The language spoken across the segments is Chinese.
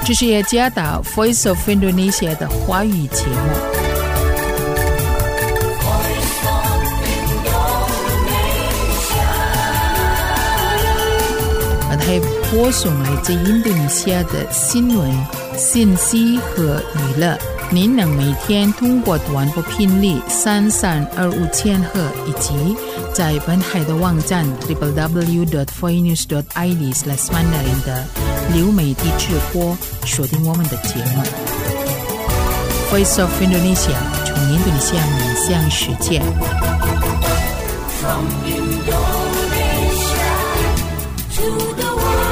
这是雅加达 Voice of Indonesia 的华语节目。还播送来自印度尼西亚的新闻、信息和娱乐。您能每天通过短波频率3325千赫以及在本海的网站 www.voinews.id/mandarin 的流媒体直播收听我们的节目。Voice of Indonesia 从印度尼西亚面向世界。From Indonesia to the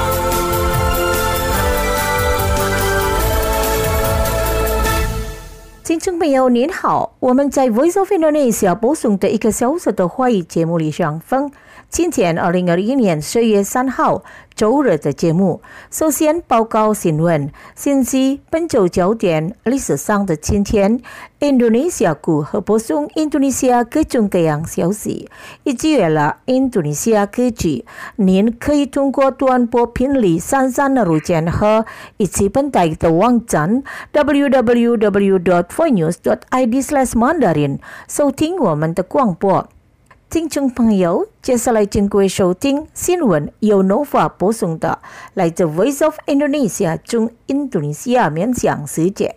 听众朋友您好，我们在 Voice of Indonesia 播送的1个小时的华语节目里上分。今天2021年10月3号周日的节目，首先报告新闻、信息、本周焦点、历史上的今天、印度尼西亚股和播送印度尼西亚各种各样消息，以及了印度尼西亚科技。您可以通过短波频率3325千赫以及本台的网站 www.voinews.id/mandarin 收听我们的广播。听众朋友，接下来请各位收听新闻，由 Nova 播送的，来自 Voice of Indonesia 从印度尼西亚面向世界。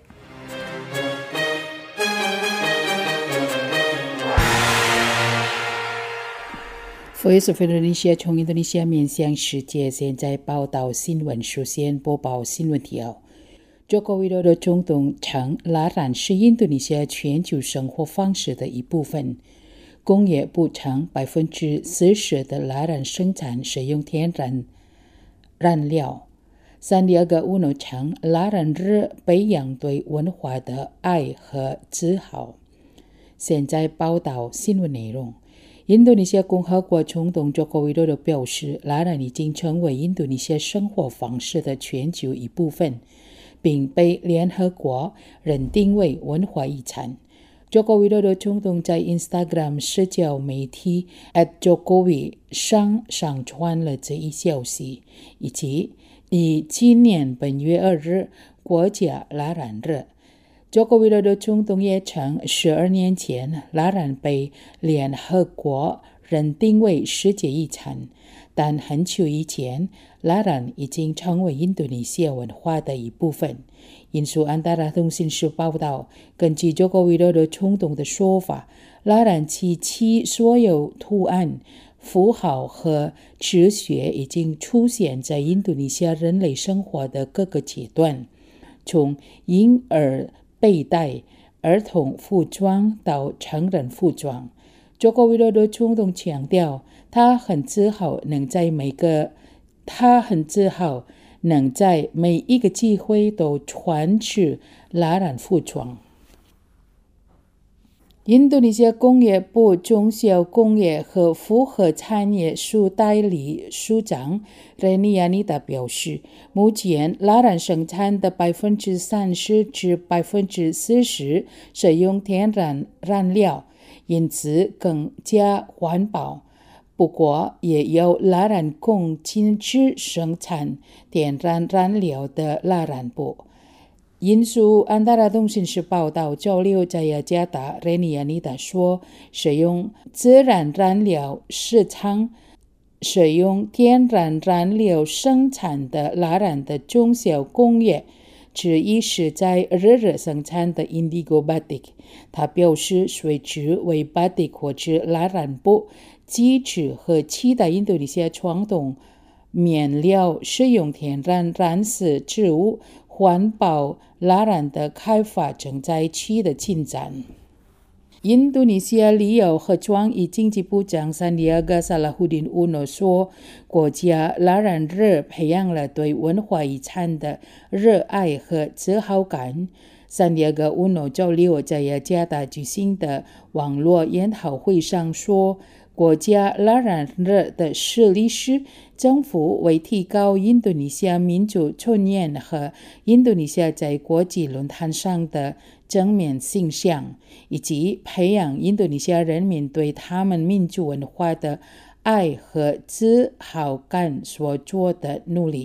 Voice of Indonesia 从印度尼西亚面向世界，现在报道新闻。首先播报新闻提要。Joko Widodo 总统称，拉染是印度尼西亚全球生活方式的一部分。工业部称40%的拉染生产使用天然燃料。Sandiaga Uno 称，拉染日培养对文化的爱和自豪。现在报道新闻内容。印度尼西亚共和国总统 Joko Widodo 表示，拉染已经成为印度尼西亚生活方式的全球一部分，并被联合国认定为文化遗产。Joko Widodo 总统在 Instagram 社交媒体 @Jokowi 上传了这一消息，以及以纪念本月2日国家拉染日。Joko Widodo 总统也称，12年前拉染被联合国认定为世界遗产，但很久以前，拉染已经成为印度尼西亚文化的一部分。引述安达拉通讯社报道，根据 Joko Widodo 总统的说法，拉染及其所有图案、符号和哲学已经出现在印度尼西亚人类生活的各个阶段，从婴儿背带、儿童服装到成人服装。Joko Widodo 总统强调，他很自豪能在每一个机会都穿着拉染服装。印度尼西亚工业部中小工业和复合产业署代理署长 Reni Yanita 表示，目前拉染生产的30%至40%使用天然燃料，因此更加环保。不过，也有拉染工禁止生产天然燃料的拉染布。引述安达拉通讯社报道，交流在雅加达 Reni Yanita 说，使用自然燃料市场使用天然燃料生产的拉染的中小工业之一是在日日生产的 Indigo Batik。他表示，随之为 Batik 或者拉染布、机制和其他印度尼西亚传统面料使用天然染色植物环保拉染的开发正在取得进展。印度尼西亚旅游和创意经济部长 Sandiaga Salahuddin Uno 说，国家拉染日培养了对文化遗产的热爱和自豪感。Sandiaga Uno 交流在雅加达举行的网络研讨会上说，国家拉染日的设立是政府为提高印度尼西亚民族尊严和印度尼西亚在国际论坛上的正面形象，以及培养印度尼西亚人民对他们民族文化的爱和自豪感所做的努力。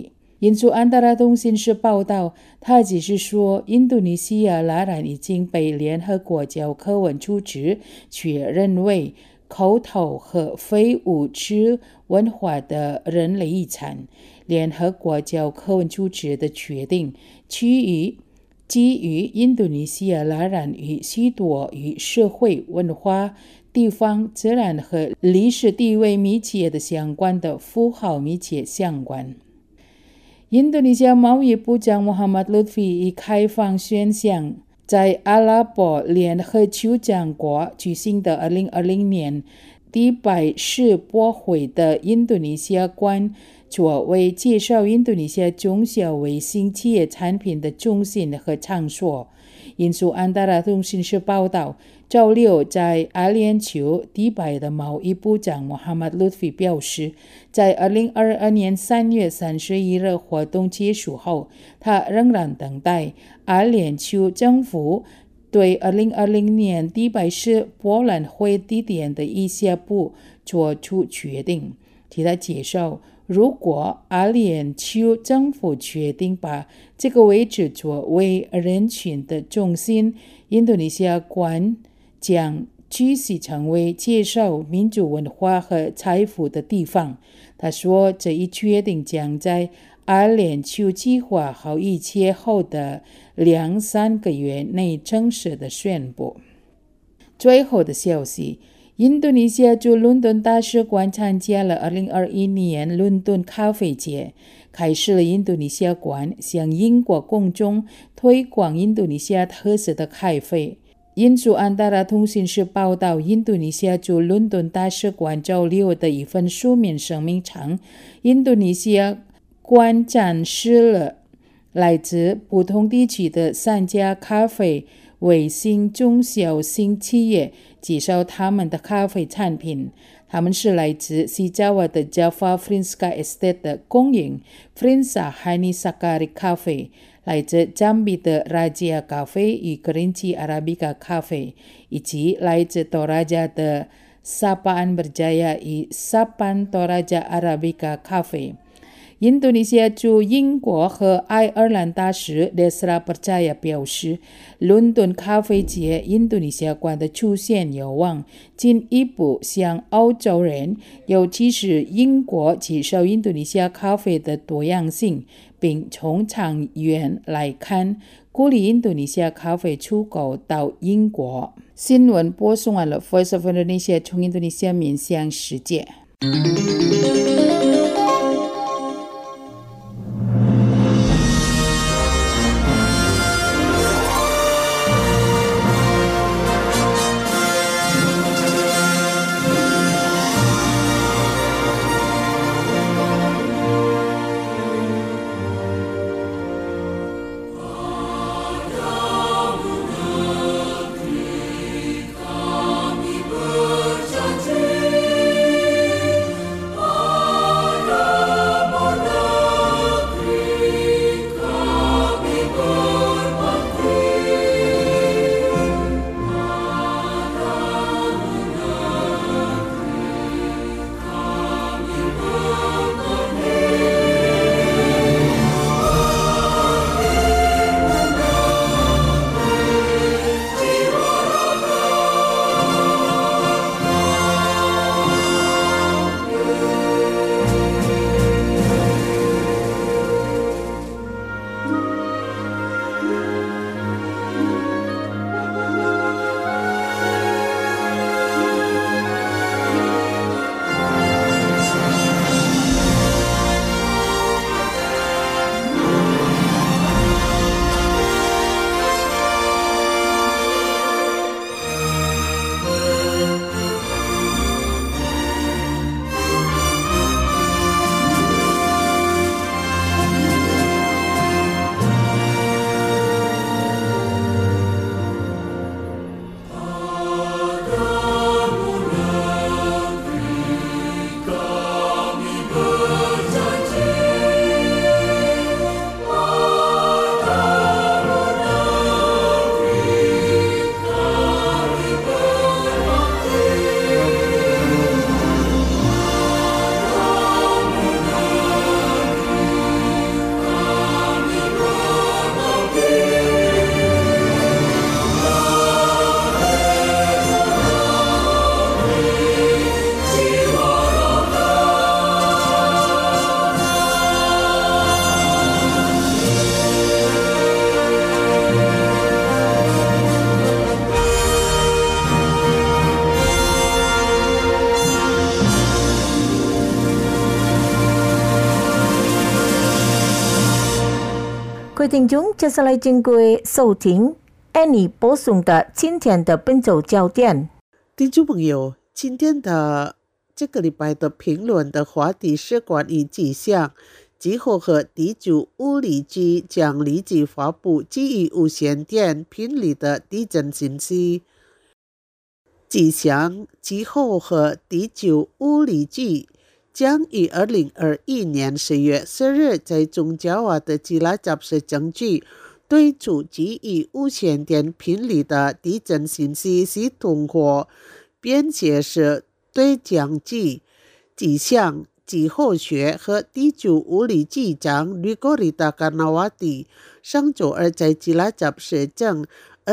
印度安达拉通讯社报道，他只是说印度尼西亚拉染已经被联合国教科文组织确认为口头和非物质文化的人类遗产。联合国教科文组织的决定基于印度尼西亚拉染与许多与社会、文化、地方、自然和历史地位密切的相关的符号密切相关。印度尼西亚贸易部长穆罕默德·鲁菲以开放选项在阿拉伯联合酋长国举行的2020年迪拜世博会的印度尼西亚馆作为介绍印度尼西亚中小微型企业产品的中心和场所。印度安达拉通讯社报道，周六在阿联酋迪拜的贸易部长穆罕默德·鲁菲表示，在2022年3月31日活动结束后，他仍然等待阿联酋政府对2020年迪拜市博览会地点的一些步做出决定。替他介绍，如果阿联酋政府决定把这个位置作为人群的中心，印度尼西亚馆将继续成为介绍民族文化和财富的地方。他说，这一决定将在阿联酋计划好一切后的2-3个月内正式的宣布。最后的消息，印度尼西亚驻伦敦大使馆参加了2021年伦敦咖啡节，开始了印度尼西亚馆向英国公众推广印度尼西亚特色的咖啡。印度安达拉通讯社报道，印度尼西亚驻伦敦大使馆周六的一份书面声明称，印度尼西亚馆展示了来自不同地区的3家咖啡微型中小型企业介绍他们的咖啡产品。他们是来自西爪哇的 Java Frinska Estate 的供应 Frinsa Hani Sakari 咖啡，来自赞比的 Raja 咖啡与 Kerinci Arabica 咖啡，以及来自Toraja 的 Sapaan Berjaya 与 Sapaan Toraja Arabica 咖啡。印度尼西亚驻英国和爱尔兰大使列斯拉·percaya表示，伦敦咖啡节印度尼西亚馆的出现有望进一步向欧洲人，尤其是英国介绍印度尼西亚咖啡的多样性，并从长远来看，鼓励印度尼西亚咖啡出口到英国。新闻播送完了 Voice of Indonesia 从印度尼西亚面向世界。 位听众，接下来经过收听 Annie 播送的今天的本周焦点。 听众朋友，今天的这个礼拜的评论的话题是关于几项集合和第9物理局将立即发布基于无线电频率的地震信息。几项集合和第9物理局将于2021年10月10日在中爪哇的吉拉集市证据对出基于无线电频率的地震信息系统化编写是对讲机几项集合学和第9物理局长吕戈里达卡纳瓦蒂上周二在吉拉集市证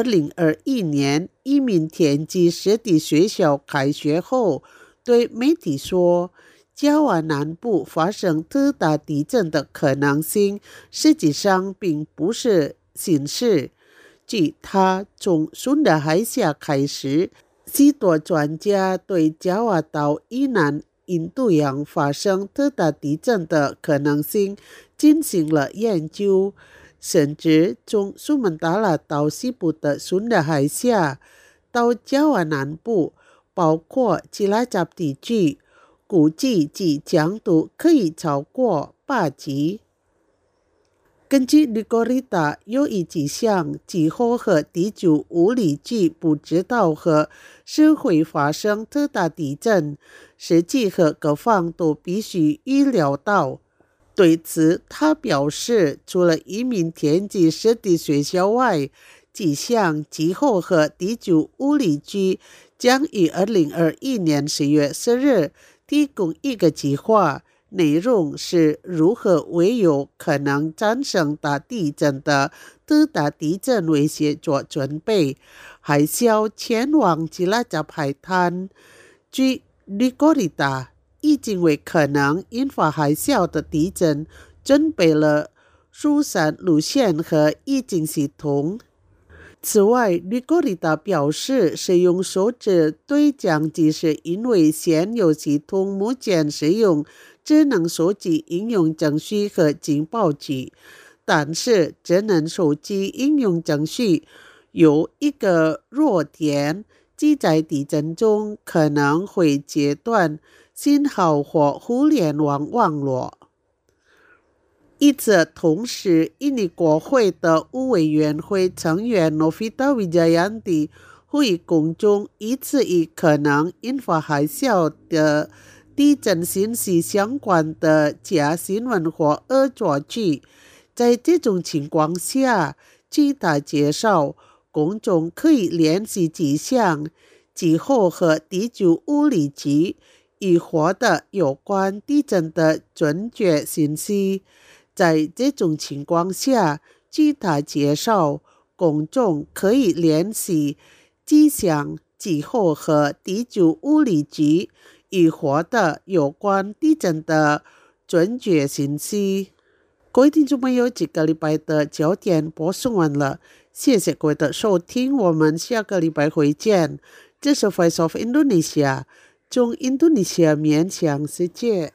2021年移民田基实体学校开学后对媒体说，爪哇南部发生特大地震的可能性实际上并不是新事。据他从孙的海峡开始，许多专家对爪哇岛以南印度洋发生特大地震的可能性进行了研究，甚至从苏门答腊岛西部的孙的海峡到爪哇南部，包括吉拉集地区，估计其强度可以超过8级。根据吕戈里达，有几项集合和第9物理局不知道和是会发生特大地震，实际和各方都必须预料到。对此，他表示，除了移民田基实体学校外，几项集合和第9物理局将于2021年10月10日提供一个计划，内容是如何为有可能产生大地震的特大地震威胁做准备，还需要前往吉拉集海滩。据吕戈里达，已经为可能引发海啸的地震准备了疏散路线和预警系统。此外，吕戈里达表示，使用手指对讲机是因为现有系统目前使用智能手机应用程序和警报器，但是智能手机应用程序有一个弱点，即在地震中可能会截断信号或互联网网络。与此同时，印尼国会的5委员会成员 Novita Wijayanti 呼吁公众一次与可能引发海啸的地震信息相关的假新闻或恶作剧。在这种情况下，据他介绍，公众可以联系几项集合和第9物理局以获得有关地震的准确信息。在这种情况下，据他介绍，公众可以联系几项集合和第9物理局以获得有关地震的准确信息。各位听众朋友，这个礼拜的焦点播送完了，谢谢各位的收听，我们下个礼拜会见。这是 Voice of Indonesia， 从印度尼西亚面向世界。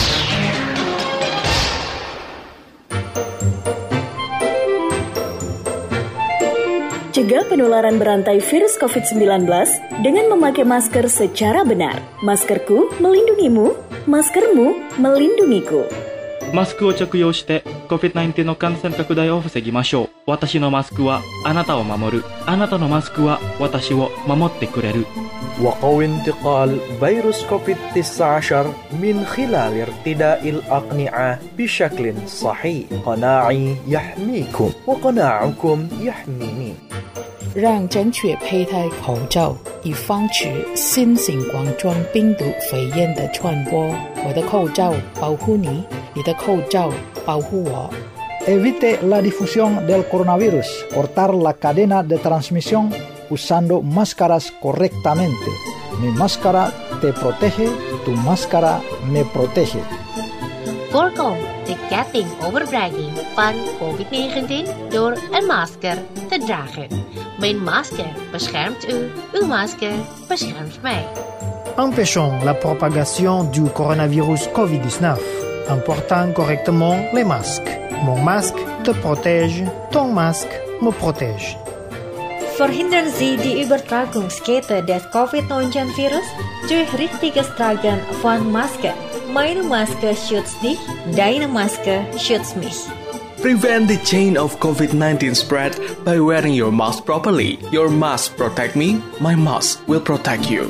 Cegah penularan berantai virus COVID-19 dengan memakai masker secara benar. Maskerku melindungimu, maskermu melindungiku. マスクを着用して COVID-19 の感染拡大を防ぎましょう。私のマスクはあなたを守る。あなたのマスクは私を守ってくれる。 وقوي انتقال فيروس كوفيد-19 من خلال ارتداء الأقنعة بشكل صحيح. قناعي يحميكم وقناعكم يحميني. 让正确佩戴口罩，以防止新型冠状病毒肺炎的传播。我的口罩保护你，你的口罩保护我。 Evite la difusión del coronavirus. Cortar la cadena de transmisión usando máscaras correctamente. Mi máscara te protege, tu máscara me protege. Voorkom de ketting overbrenging van COVID-19 door een masker te dragen. Mijn masker beschermt u, uw masker beschermt mij. Empêchons la propagation du coronavirus COVID-19 en portant correctement les masques. Mon masque te protège, ton masque me protège. Verhindern Sie die Übertragungskette des Covid-19-Virus durch richtiges Tragen von Maske. Meine Maske schützt dich, deine Maske schützt mich. Prevent the chain of COVID-19 spread by wearing your mask properly. Your mask protect me, my mask will protect you.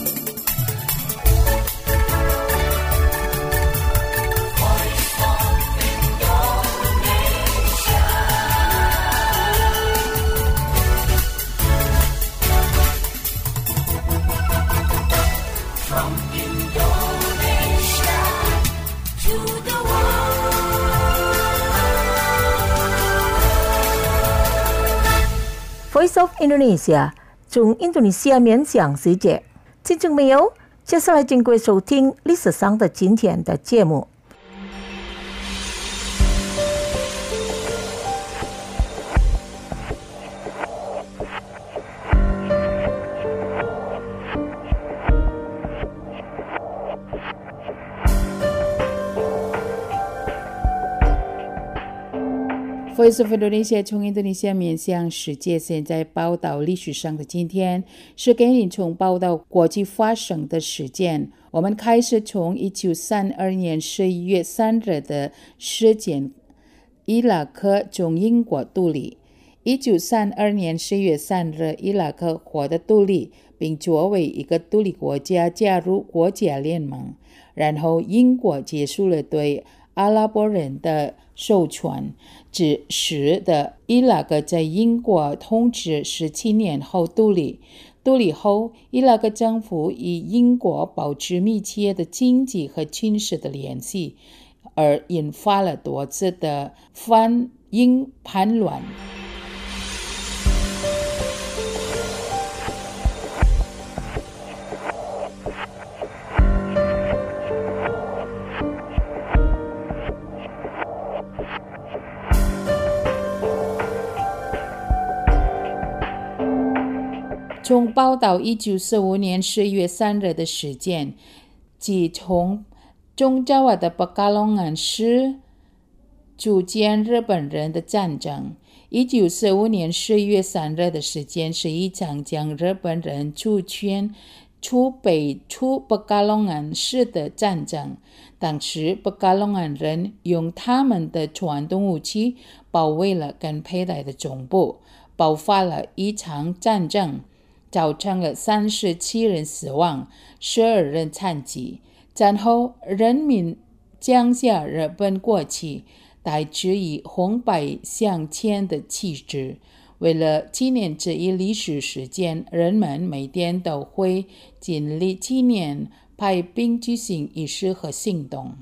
Voice of Indonesia 从印度尼西亚面向世界，听众朋友，接下来请各位收听历史上的今天的节目。 Voice of Indonesia 从印度尼西亚面向世界，现在报道历史上的今天，是给你从报道国际发生的事件。我们开始从1932年11月3日的事件，伊拉克从英国独立。1932年11月3日，伊拉克获得独立，并作为一个独立国家加入国家联盟。然后，英国结束了对阿拉伯人的授权，只使得伊拉克在英国统治17年后独立。独立后，伊拉克政府与英国保持密切的经济和军事的联系，而引发了多次的反英叛乱。从报道1945年11月3日的事件，即从中爪哇的北嘎隆岸市组建日本人的战争。1945年11月3日的事件是一场将日本人主权出北嘎隆岸市的战争。当时北嘎隆岸人用他们的传统武器包围了跟佩戴的总部，爆发了一场战争，造成了37人死亡，12人残疾。战后，人民降下日本国旗，代之以红白相间的旗帜。为了纪念这一历史事件，人们每天都会尽力纪念，派兵举行仪式和行动。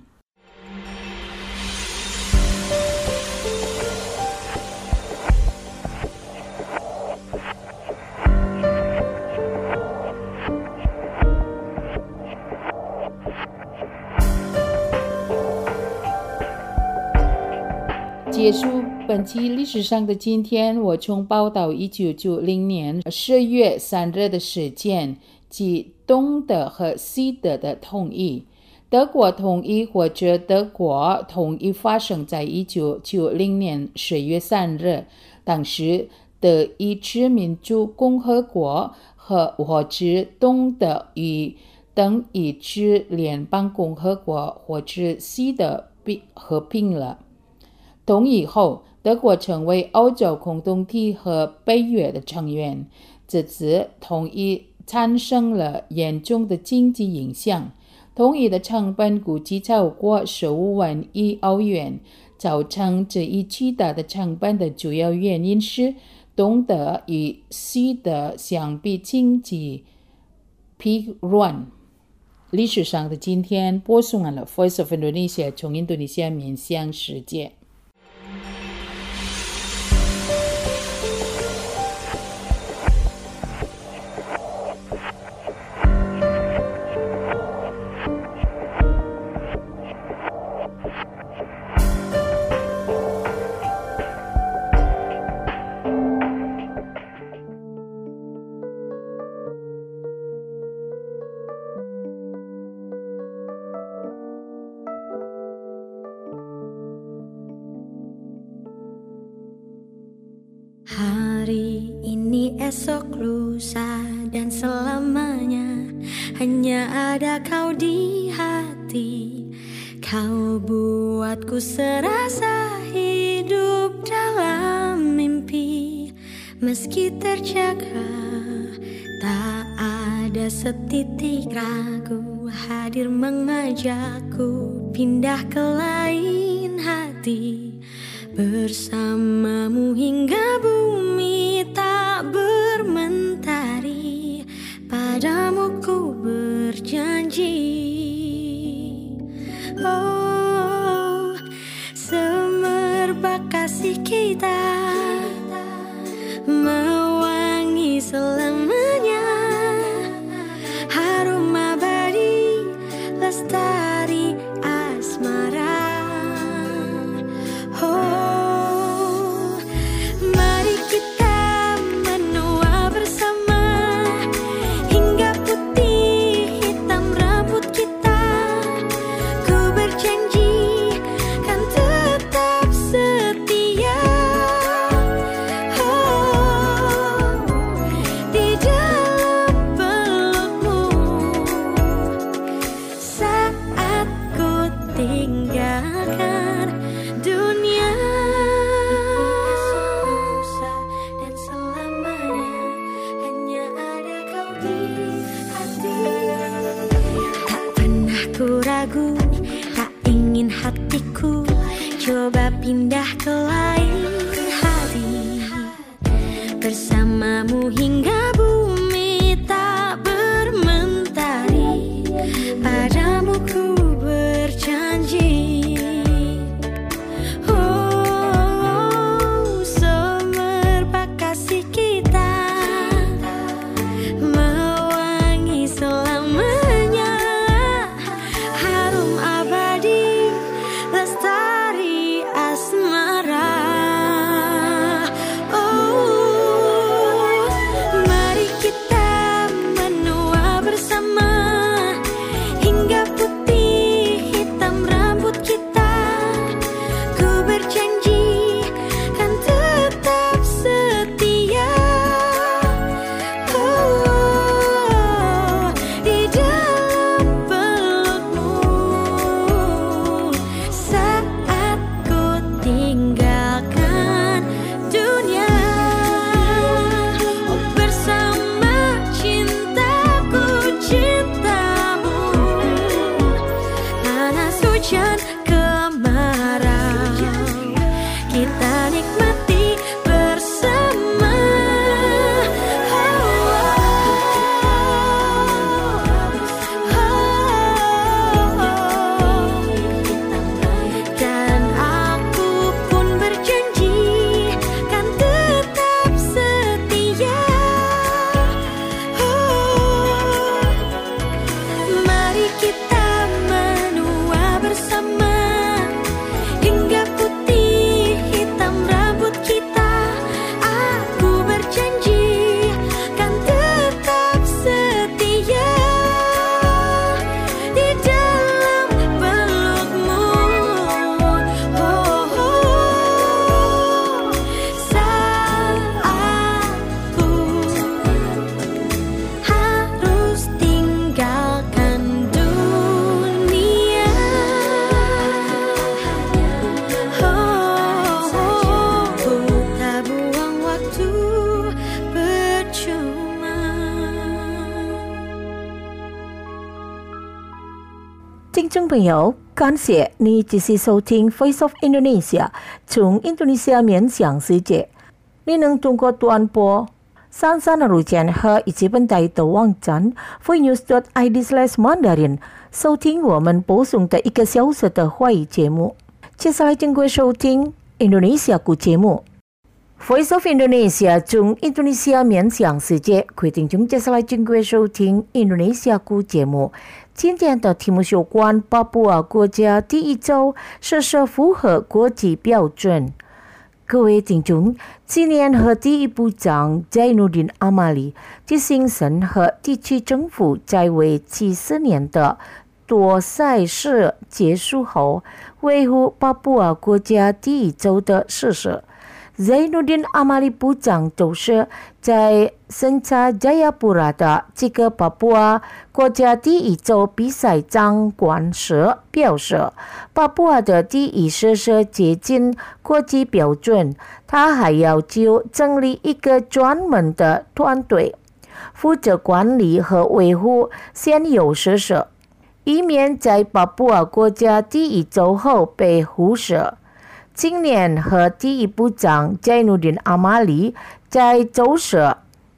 结束本期历史上的今天，我从报道1990年10月3日的事件，即东德和西德的统一。德国统一或者德国统一发生在1990年10月3日，当时德意志民主共和国或者东德与等意志联邦共和国或者西德合并了。统一后，德国成为欧洲共同体和北约的成员。这次统一产生了严重的经济影响，统一的成本估计超过15万亿欧元。造成这一巨大的成本的主要原因是东德与西德相比经济疲软。历史上的今天播送完了 Voice of Indonesia 从印度尼西亚面向世界。 esok lusa dan selamanya hanya ada kau di hati. Kau buatku serasa hidup dalam mimpi. Meski terjaga, tak ada setitik ragu. Hadir mengajakku pindah ke lain hati. Bersamamu hingga bumi tak bermentari. Padamu ku berjanji. Oh, semerbak kasih kita mewangi selamanya. Harum abadi lestari asmara. Oh, mari kita menua bersama hingga putih hitam rambut kita. Ku berjanji kan tetap setia. Oh, di dalam pelukmu saat ku tinggalkan dunia. Dan selamanya hanya ada kau di hati. Tak pernah ku ragu, tak ingin hatiku coba pindah ke lain hati. Bersamamu hingga bumi tak bermentari. Padamu ku berjanji. Oh, semerbak kasih kita mewangi selamanya. Harum abadi lestari asmara. Oh, mari kita menua bersama hingga putih hitam rambut kita. Ku berjanji kan tetap setia. Oh, di dalam pelukmu saat ku tinggalkan dunia. Oh, bersama cintaku cintamu. Panas hujan kemarau kita nikmati bersama. Dan aku pun berjanji kan tetap setia. Mari kita menua bersama hingga putih hitam rambut kita. Aku berjanji kan tetap setia di dalam pelukmu. Oh, saat aku harus tinggalkan dunia. Oh, ku tak buang waktu percuma. 听众朋友，感谢你继续收听 Voice of Indonesia 从印度尼西亚面向世界。你能通过短波33日间和以及本台的网站 voinews.id/Mandarin 收听我们播送的1个小时的华语节目。接下来请各位收听印度尼西亚节目。Voice of Indonesia 从印度尼西亚面向世界，规定中接下来请各位收听印度尼西亚节目。今天的题目有关巴布亚国家第一州是否符合国际标准。各位听众，今年和第一部长Zainuddin Amali的新生和地区政府在为期4年的多赛事结束后，维护巴布亚国家第一州的事实。 Zainuddin Amali Pujang 就是在生查 Jayapura 的这个巴布亚国家第一州比赛掌管时表示，巴布亚的第一设施接近国际标准，他还要求成立一个专门的团队，负责管理和维护现有设施，以免在巴布亚国家第一州后被忽视。今年和第一部长 Zainuddin Amali 在周四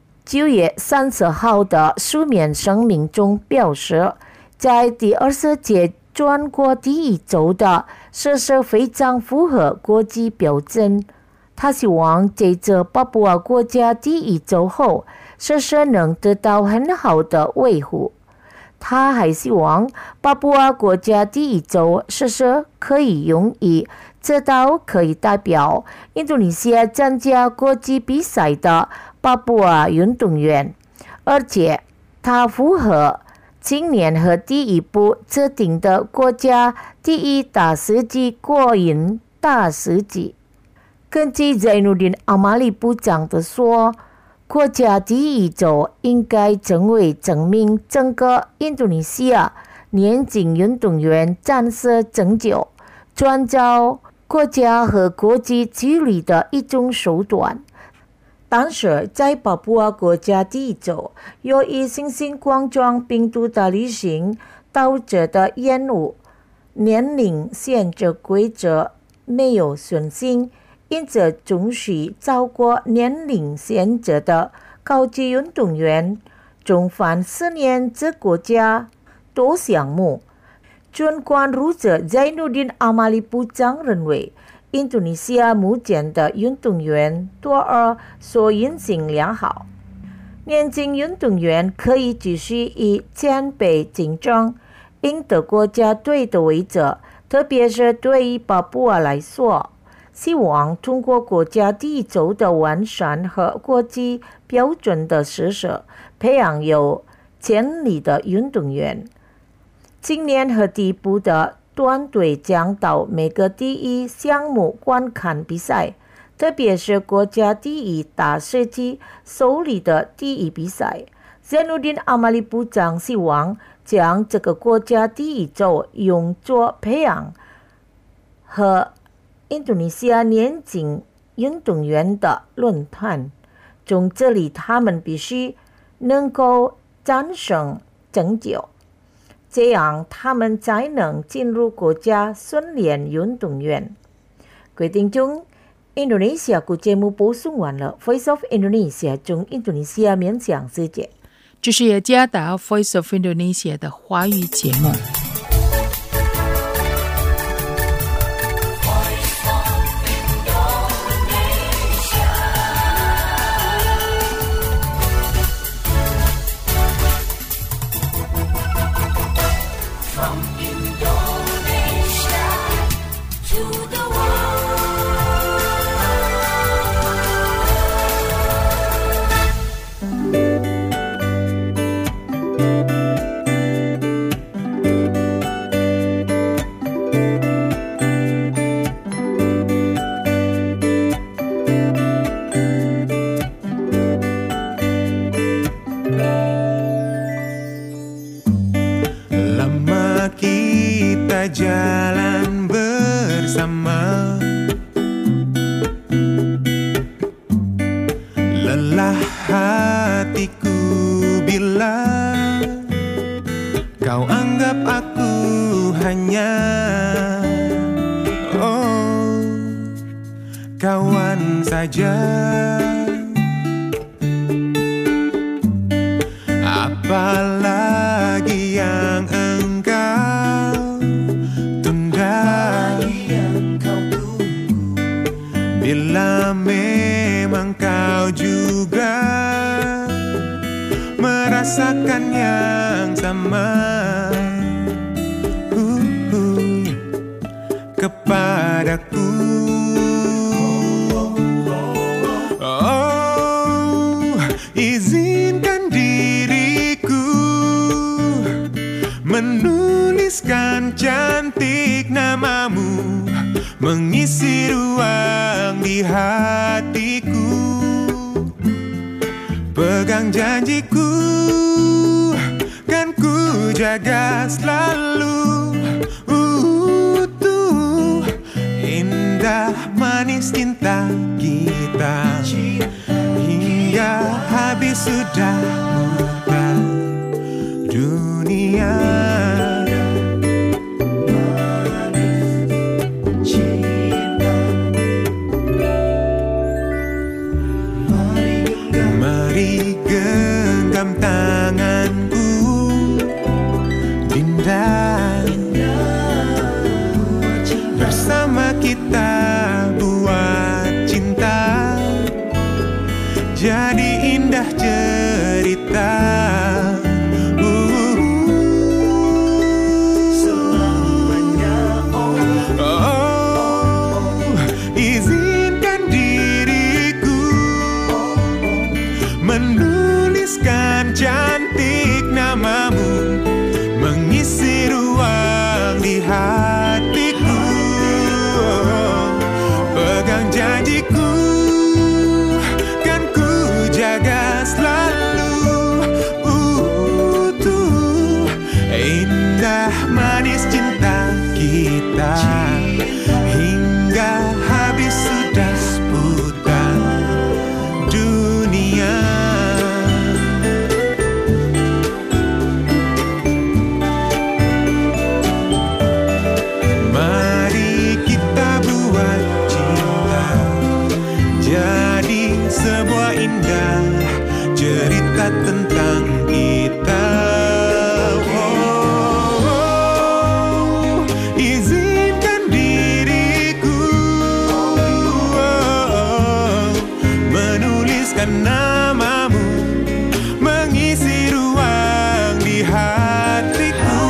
9月30号的书面声明中表示，在第20届全国第一州的设施非常符合国际标准。他希望借着巴布亚国家第一州后，设施能得到很好的维护。他还希望巴布亚国家第一州设施可以用于这道可以代表印度尼西亚参加国际比赛的巴布亚运动员，而且它符合今年和第一部制定的国家第一大世纪国营大世纪。根据 Zainuddin Amali 部长的说，国家第一州应该成为证明整个印度尼西亚年轻运动员展示成就、创造国家和国际距离的一种手段。但是在巴布亚国家第一州，由于新型冠状病毒的流行导致的延误，年龄限制规则没有顺行，因此准许超过年龄限制的高级运动员重返4年制国家多项目。尽管如此， Zainuddin Amali 部长认为，印度尼西亚目前的运动员多而所运行良好，年轻运动员可以继续以前辈竞争，赢得国家队的位置，特别是对于巴布亚来说，希望通过国家第一州的完善和国际标准的实施，培养有潜力的运动员。今年和第一部的团队将到每个第一项目观看比赛，特别是国家第一大世纪首里的第一比赛。Zainuddin Amali 部长希望将这个国家第一州用作培养和印度尼西亚年轻运动员的论坛，从这里他们必须能够战胜成就，这样他们才能进入国家训练运动员。各位听众，印度尼西亚国节目播送完了 Voice of Indonesia 从印度尼西亚面向世界。 这是雅加达 Voice of Indonesia 的华语节目。 Jalan bersama, lelah hatiku bila kau anggap aku hanya kawan saja. Apalagi yang bila memang kau juga merasakan yang sama kepadaku. Oh, izinkan diriku menuliskan cantik namamu, mengisi ruang di di hatiku. Pegang janjiku, kan ku jaga selalu. Tuh indah manis cinta kita, hingga habis sudah bukan dunia. Mari genggam tanganku, Dinda, bersama kita buat cinta jadi indah cerita. Izinkan diriku menuliskan cantik namamu, mengisi ruang di hatiku. Pegang janjiku, kan ku jaga selalu. Tuh indah manis cinta kita, hingga habis sudah seputar dunia. Mari kita buat cinta jadi sebuah indah cerita tentang kita. Izinkan diriku menuliskan namamu, mengisi ruang di hatiku.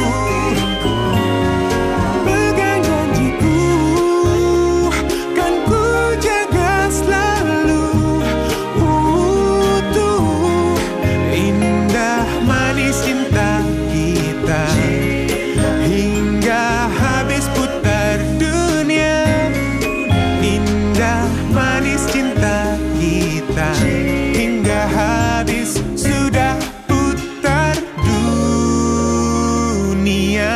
Pegang janjiku, kan ku jaga selalu. Tuh indah manis cinta kita, hingga habis putar dunia. Indah manis cinta kita, hingga habis sudah putar dunia.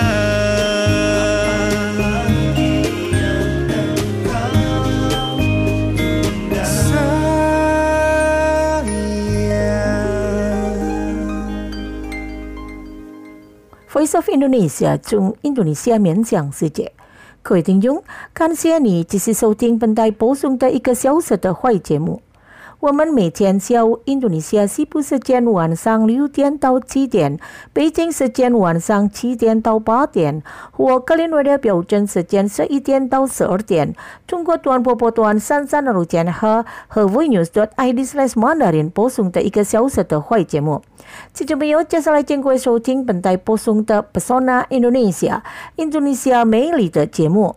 Voice of Indonesia 从印度尼西亚缅讲世界，各位听众，感谢你继续收听本台播送的1个小时的华语节目。我们每天下午印度尼西亚西部时间晚上6点到7点，北京时间晚上7点到8点，或格林威治标准时间11点到12点。中国短波波段33间赫和 vnews.id/mandarin 播送的1个小时的华语节目。听众朋友，接下来请各位收听本台播送的 Pesona Indonesia 印度尼西亚美丽的节目。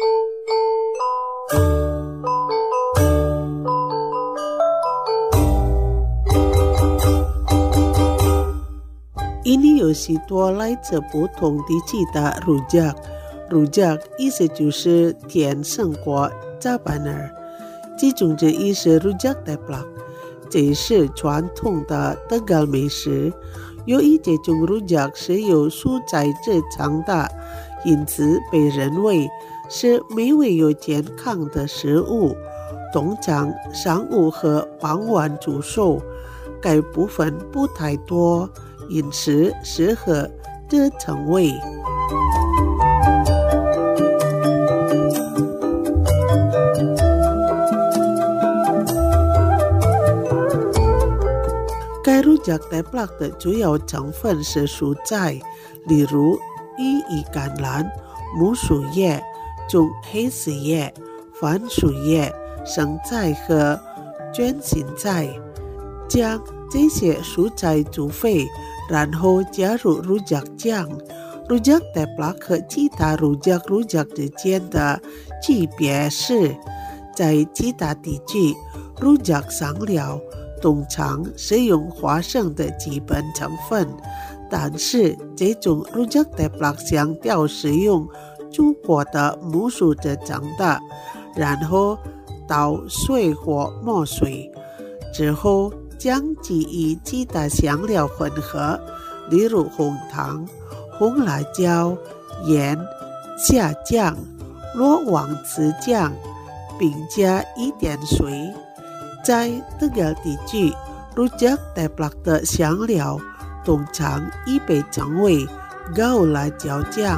Ini 有许多来自不同地区的rujak。rujak 意思就是甜胜过扎板儿，其中之一是 rujak teplak， 这是传统的Tegal美食。由于这种 rujak 是由蔬菜制成的，因此被认为是美味又健康的食物。通常上午和傍晚煮熟，该部分不太多，因此适合热成味。该 rujak teplak 的主要成分是蔬菜，例如羽衣甘蓝、木薯叶、种黑丝叶、番薯叶、生菜和卷心菜。将这些蔬菜煮沸，然后加入 rujak 酱。rujak teplak 和其他 rujak 之间的区别是，在其他地区 rujak 香料通常使用花生的基本成分，但是这种 rujak teplak 强调使用煮过的木薯制成的，然后捣碎或磨碎之后，将鸡与鸡的香料混合，例如红糖、红辣椒、盐、虾酱、罗王子酱，并加一点水。在Tegal地区，rujak teplak的香料通常已被称为高辣椒酱。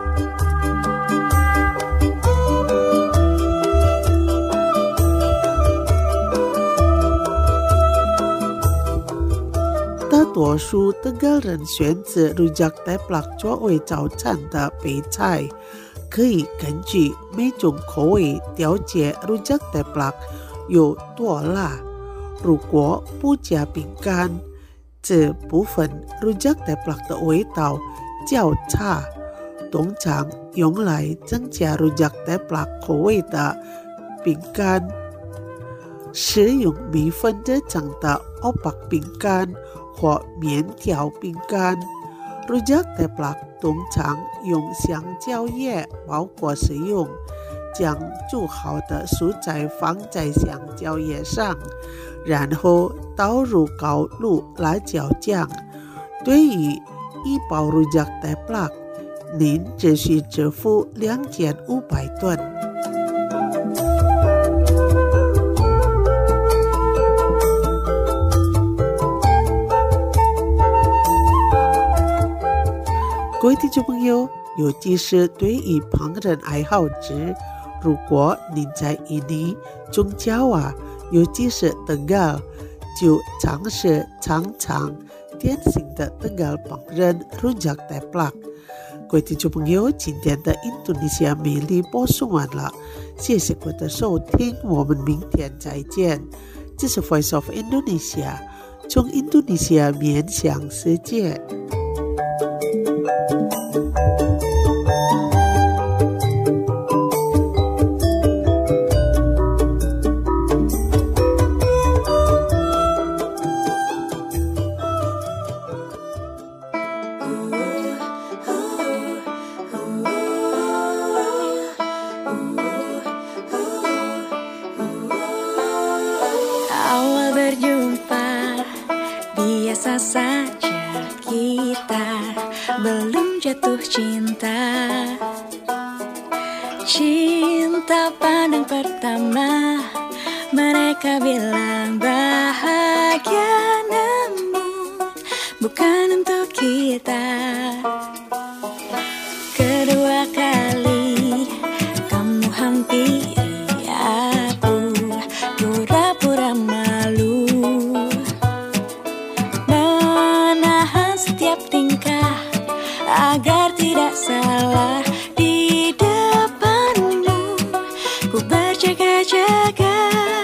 大多数Tegal人选择rujak teplak作为早餐的备菜，可以根据每种口味调节rujak teplak有多辣。如果不加饼干，这部分rujak teplak的味道较差。通常用来增加rujak teplak口味的饼干，使用米粉制成的opak饼干或面条饼干。rujak teplak 通常用香蕉叶包裹使用，将煮好的蔬菜放在香蕉叶上，然后倒入高露辣椒酱。对于一包rujak teplak，您只需支付2500盾。各位听众朋友，尤其是对于烹饪爱好者，如果您在印尼、中Jawa，尤其是Tegal，就尝试尝尝典型的Tegal烹饪rujak teplak。各位听众朋友，今天的印度尼西亚美丽播送完了，谢谢各位的收听，我们明天再见。这是 Voice of Indonesia， 从印度尼西亚面向世界。 Awal berjumpa biasa saja, kita belum jatuh cinta. Cinta pandang pertama, mereka bilang bahagia, namun bukan untuk kita. Kedua kali kamu hampiri aku, pura-pura malu, menahan setiap tingkah agar tidak salah di depanmu. Ku berjaga-jaga,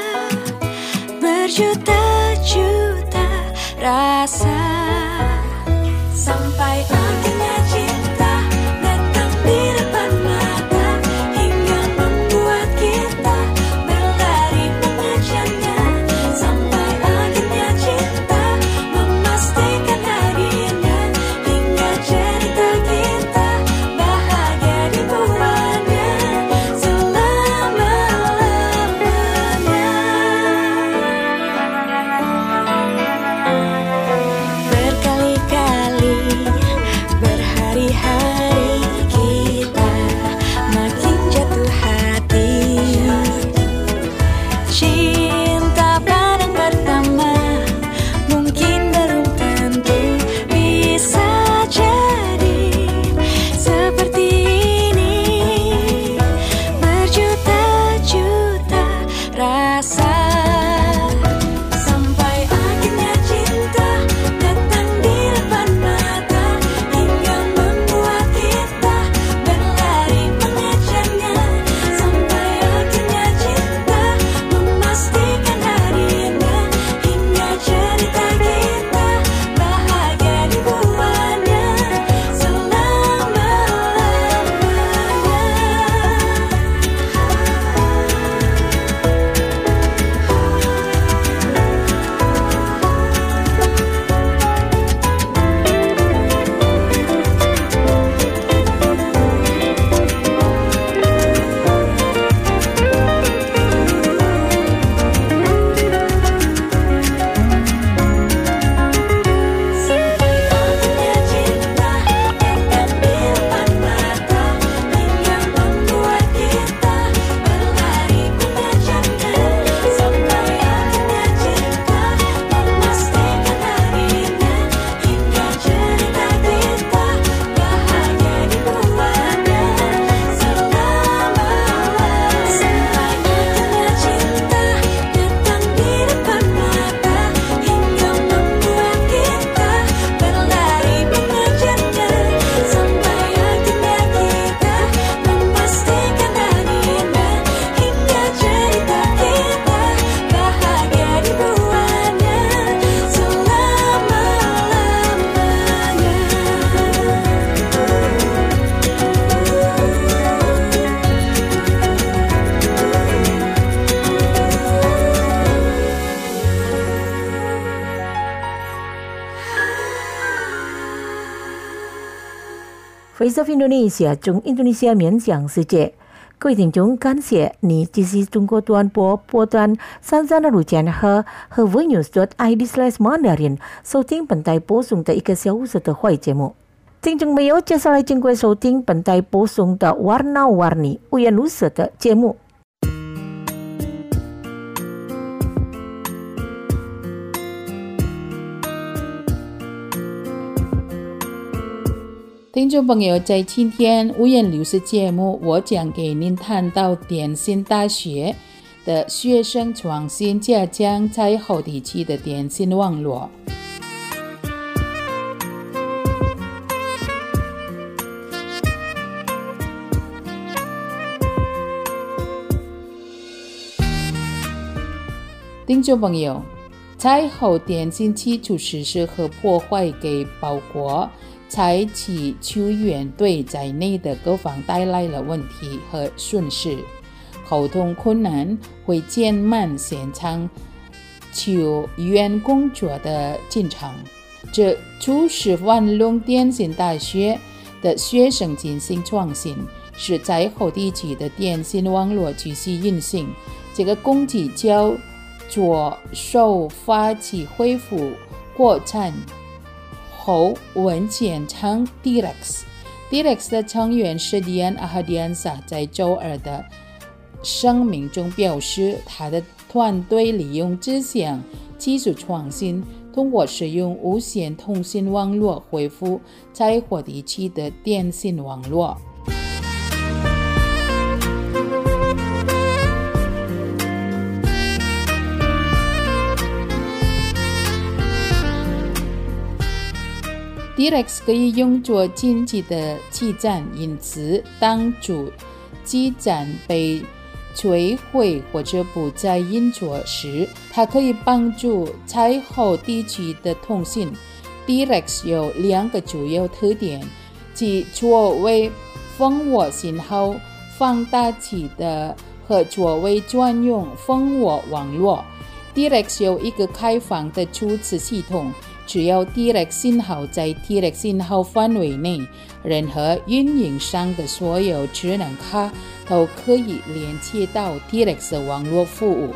berjuta-juta rasa, sampai akhirnya cinta datang di depan mata, hingga membuat kita berlari mengajanya. Sampai akhirnya cinta memastikan hadirnya, hingga cerita kita bahagia dibuatnya selama-lamanya. Berkali-kali Voice of Indonesia 中印度尼西亚面向世界。各位听众，感谢你支持中国短波段360千赫和 VNews.id/Mandarin 收听本台播送的1个小时的华语节目。听众朋友，接下来请各位收听本台播送的 Warna-Warni 五颜六色的节目。 听众朋友，在今天五颜六色节目，我将给您谈到电信大学的学生创新加强在后地区的电信网络。听众朋友，在后电信基础设施和破坏给包括采取救援队在内的各方带来了问题和损失，沟通困难会减慢现场救援工作的进程。这促使万隆电信大学的学生进行创新，使在后地区的电信网络继续运行。这个工具叫做首发起恢复国产后文简称 T-Rex。T-Rex 的成员是Dian Ahadiansah在周二的声明中表示，他的团队利用这项技术创新，通过使用无线通信网络恢复在火地区的电信网络。T-Rex 可以用作紧急的基站，因此当主基站被摧毁或者不再运作时，它可以帮助在后地区的通信。T-Rex 有2个主要特点，即作为蜂窝信号放大器的和作为专用蜂窝网络。T-Rex 有一个开放的主持系统，只要 T-Rex 信号在 T-Rex 信号范围内，任何运营商的所有智能卡都可以连接到 T-Rex 的网络服务。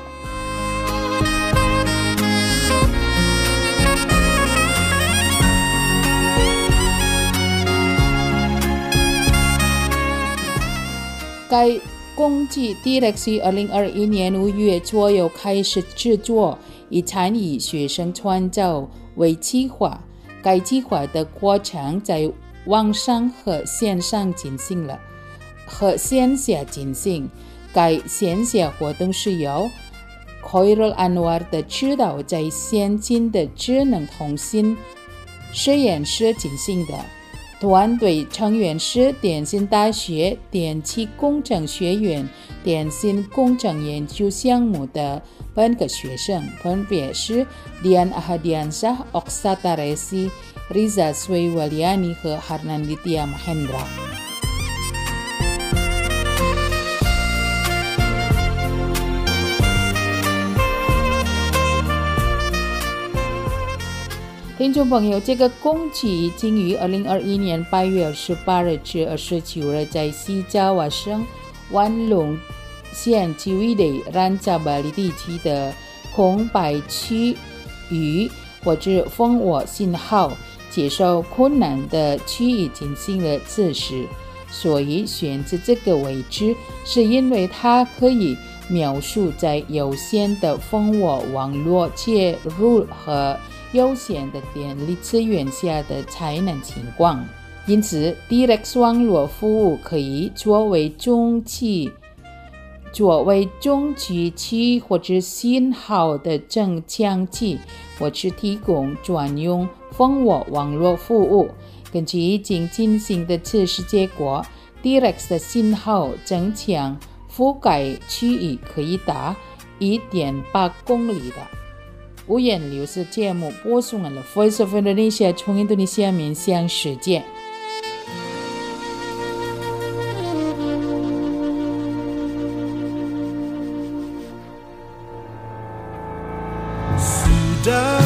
该工具 T-Rex 于2021年5月左右开始制作，以参与学生创造为计划。该计划的过程在网上和线上进行了，和线下进行。该线下活动是由 Khairul Anwar 的指导，在先进的智能通信实验室进行的。团队成员是电信大学电气工程学院电信工程研究项目的8个学生，分别是 Dian Ahadiansah、Oksata Resi、Riza Swaywalyani 和 Harnanditya Mahendra。听众朋友，这个工具已经于2021年8月28日至29日在西爪哇省万隆县基维里兰扎巴里地区的空白区域或者蜂窝信号接收困难的区域进行了测试。所以选择这个位置，是因为它可以描述在有限的蜂窝网络介入和有限的电力资源下的采能情况。因此 T-Rex 网络服务可以作为中继器或者信号的增强器，或是提供专用蜂窝网络服务。根据已经进行的测试结果， T-Rex 的信号增强覆盖区域可以达 1.8 公里的。五颜六色节目播送了 Voice of Indonesia 从印度尼西亚面向世界。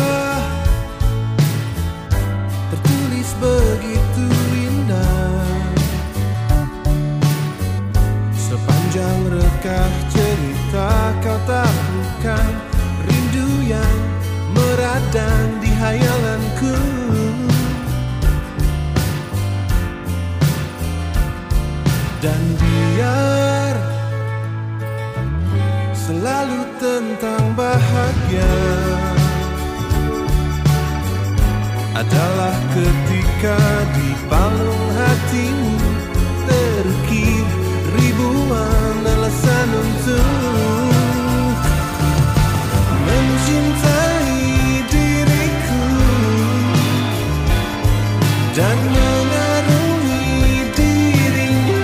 Sudah tertulis begitu indah Dan biar selalu tentang bahagia adalah ketika di palung hatimu terukir ribuan alasan untuk mencintai diriku dan mengarungi dirimu.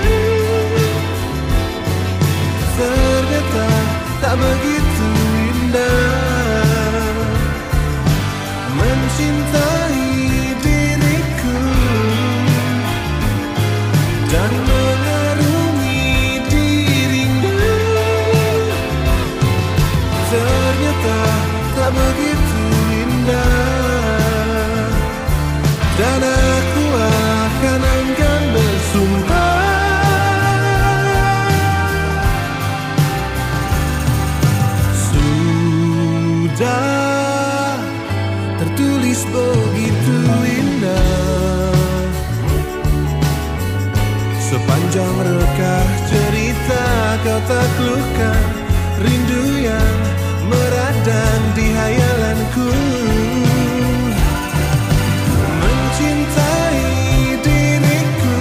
Ternyata tak begitu indah mencintai diriku dan mengarungi dirimu. Ternyata tak begitu indah, dan aku akan enggan bersumpah. Sudah tertulis begitu indah sepanjang rekah cerita kau taklukkan rindu yang meradang di hayalanku. Mencintai diriku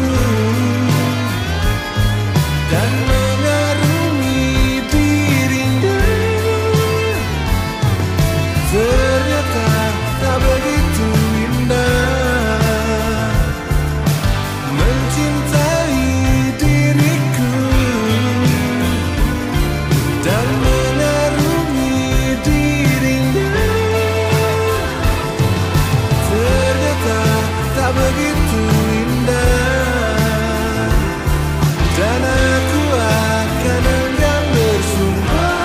dan mengarungi dirinya. Ternyata tak begitu indah mencintai diriku dan mengarungi dirinya. Ternyata tak begitu indah, dan aku akan enggan bersumpah.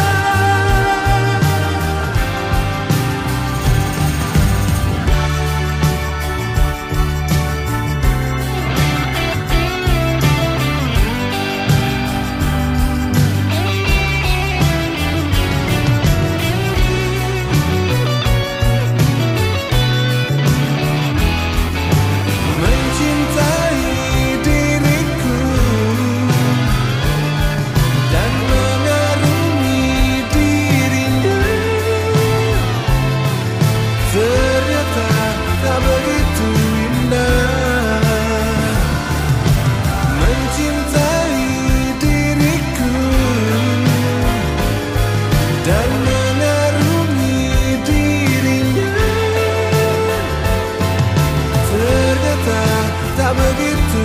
Mencintai diriku dan mengarungi dirinya. Ternyata tak begitu indah mencintai diriku dan mengarungi dirinya. Ternyata tak begitu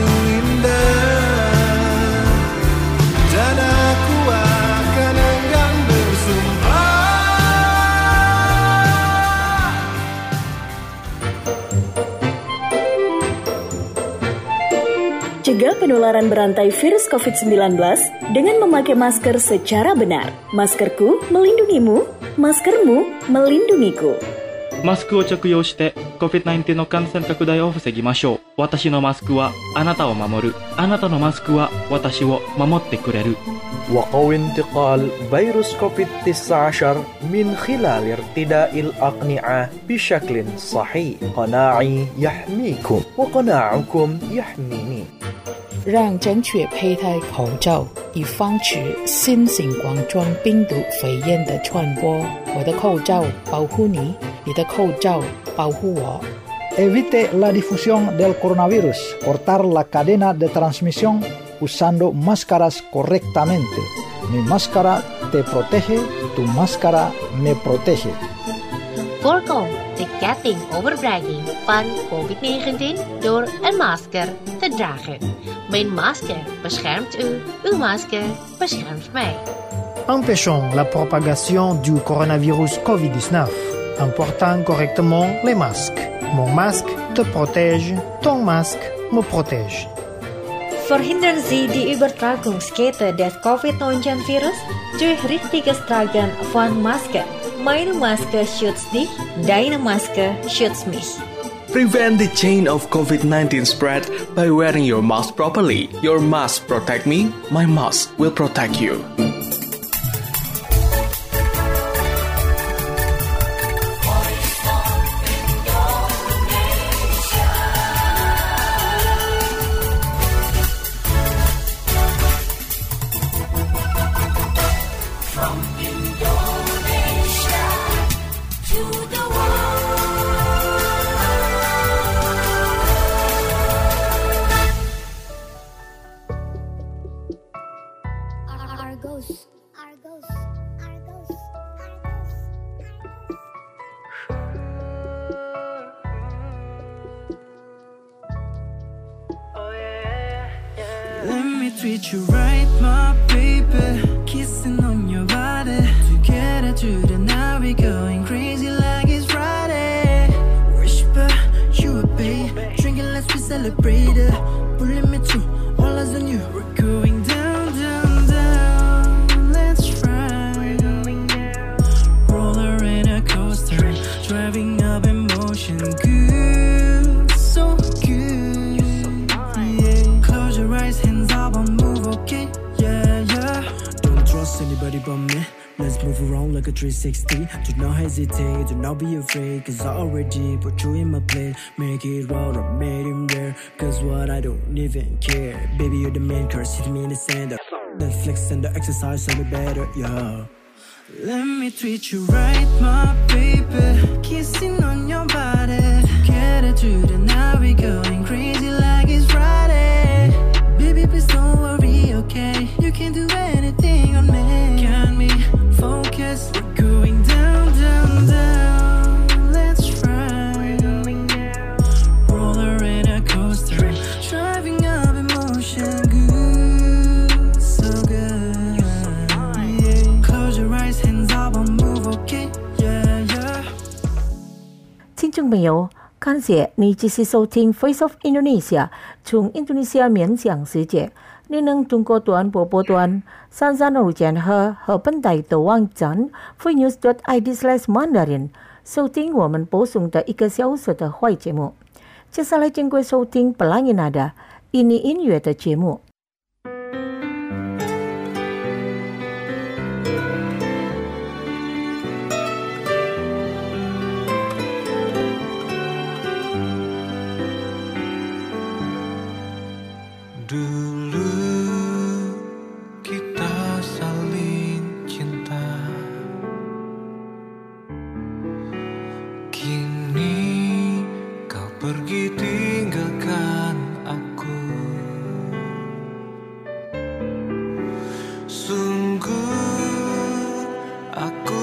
indah, dan aku akan enggan bersumpah. Cegah penularan berantai virus COVID-19 dengan memakai masker secara benar. Maskerku melindungimu, maskermu melindungiku. マスクを着用して COVID-19 の感染拡大を防ぎましょう。私のマスクはあなたを守る。あなたのマスクは私を守ってくれる。 وقوي انتقال فيروس كوفيد-19 من خلال ارتداء الأقنعة بشكل صحيح. قناعي يحميكم وقناعكم يحميني. 让正确佩戴口罩，以防止新型冠状病毒肺炎的传播。我的口罩保护你，你的口罩保护我。 Evite la difusión del coronavirus. Cortar la cadena de transmisión usando máscaras correctamente. Mi máscara te protege, tu máscara me protege. Voorkom de ketting overbregging van COVID-19 door een masker te dragen. Mijn masker beschermt u, uw masker beschermt mij. Empêchons la propagation du coronavirus COVID-19 en portant correctement les masques. Mon masque te protège, ton masque me protège. Verhindern Sie die Übertragungskette des Covid-19-Virus durch richtiges Tragen von Maske. Meine Maske schützt dich, deine Maske schützt mich. Prevent the chain of COVID-19 spread by wearing your mask properly. Your mask protect me, my mask will protect you. Let me treat you right, my baby. Kissing on your body. Together through the night, we going crazy like it's Friday. Whisper, you a babe. Drinking, let's be celebrated. Pulling me through, all eyes on you. We're going down, down, down. Let's ride. Roller in a coaster, driving up emotion. Good, so good. Yeah. Close your eyes, hands up and move, okay? Yeah, yeah. Don't trust anybody but me. Let's move around like a 360. Do not hesitate, do not be afraid. Cause I already put you in my place. Make it raw or made him rare. Cause what I don't even care. Baby, you're the main curse, hit me in the center. Netflix and the exercise, so me better, yeah. Let me treat you right, my baby. Kissing on your body. Together through the night, we going crazy like it's Friday. Baby, please don't worry, okay? You can do anything on me. Got me focused. We're going down, down, down. Let's ride. Roller in a coaster, driving up emotion. Good, so good. Yeah. Close your eyes, hands up and move, okay? Yeah, yeah. 听众朋友，感谢你继续收听 Voice of Indonesia 从印度尼西亚面向世界。你能通过短波波段33和本台的网站 freenews.id/mandarin 收听我们播送的1个小时的华语节目。接下来请各位收听 Pelangi Nada Ini 音乐的节目。 Dulu kita saling cinta, kini kau pergi tinggalkan aku. Sungguh aku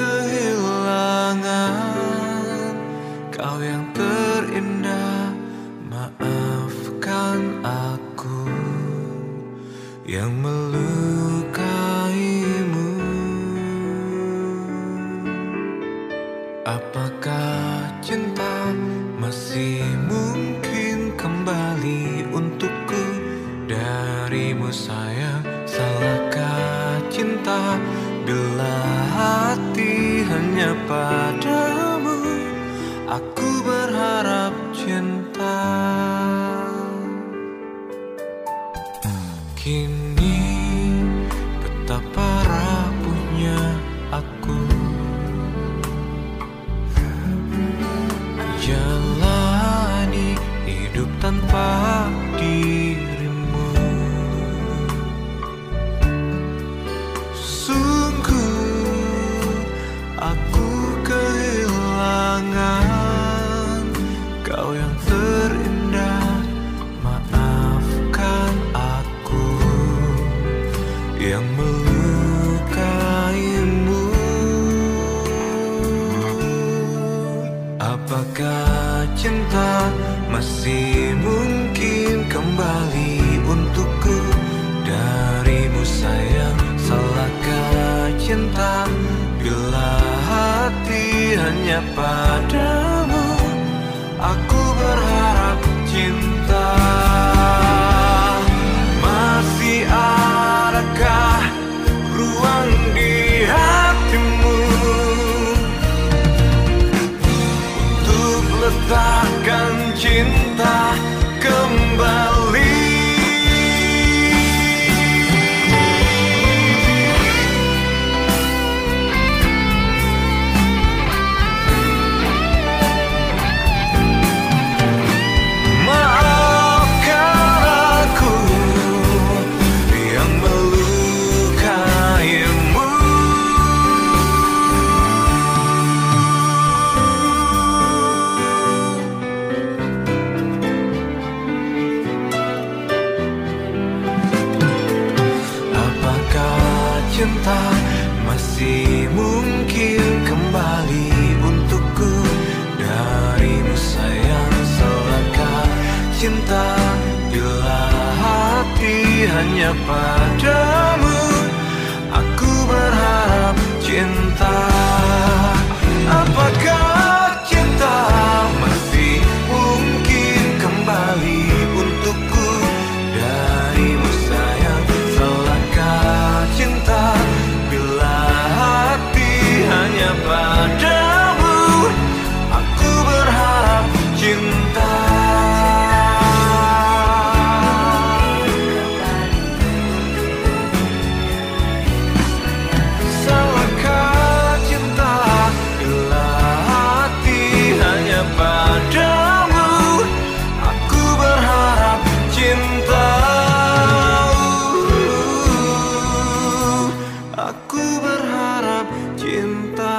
kehilangan kau yang terindah. Maafkan aku yang melukaimu. Apakah cinta masih mungkin kembali untukku darimu sayang? Salahkah cinta bila hati hanya padamu? Aku berharap cinta kini betapa rapuhnya aku. Jalani hidup tanpa dirimu. Sungguh aku kehilangan kau yang terindah. Maafkan aku yang melukaimu. Apakah cinta masih mungkin kembali untukku darimu sayang? Salahkah cinta bila hati hanya padamu? Aku berharap cinta. Masih adakah ruang di hatimu untuk letakkan cinta kembali? Cinta masih mungkin kembali untukku darimu sayang? Salahkah cinta bila hati hanya padamu. Aku berharap cinta. Apakah cinta masih mungkin kembali untukku darimu sayang? Salahkah cinta bila hati hanya padamu? Aku berharap cinta. Salahkah cinta bila hati hanya padamu? Aku berharap cinta. Aku berharap cinta.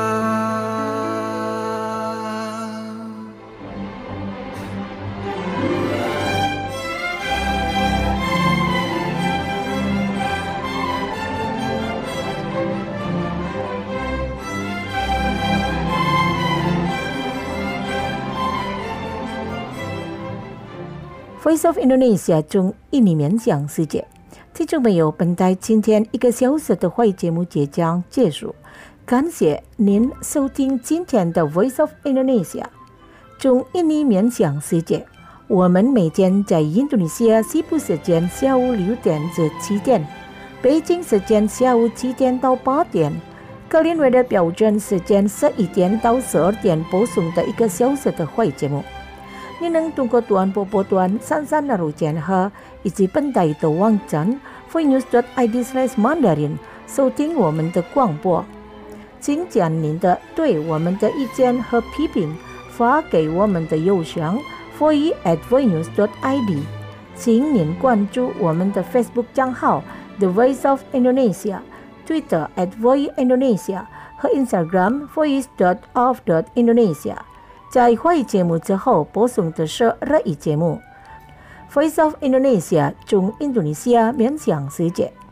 Voice of Indonesia 中印尼勉强世界，听众朋友，本台今天1个小时的会节目即将结束，感谢您收听今天的 Voice of Indonesia 中印尼勉强世界。我们每天在印度尼西亚西部时间下午6点至7点，北京时间下午7点到8点，格林威的标准时间11点到12点播送的1个小时的会节目。你能通过短波波段33的路线和以及本台的网站 voinews.id/mandarin 收听我们的广播。请将您的对我们的意见和批评发给我们的邮箱 voice@voinews.id。请您关注我们的 Facebook 账号 The Voice of Indonesia、Twitter @voiceindonesia 和 Instagram voice.of.indonesia。在会节目之后播送的是日语节目 Voice of Indonesia 中印度尼西亚勉强世界。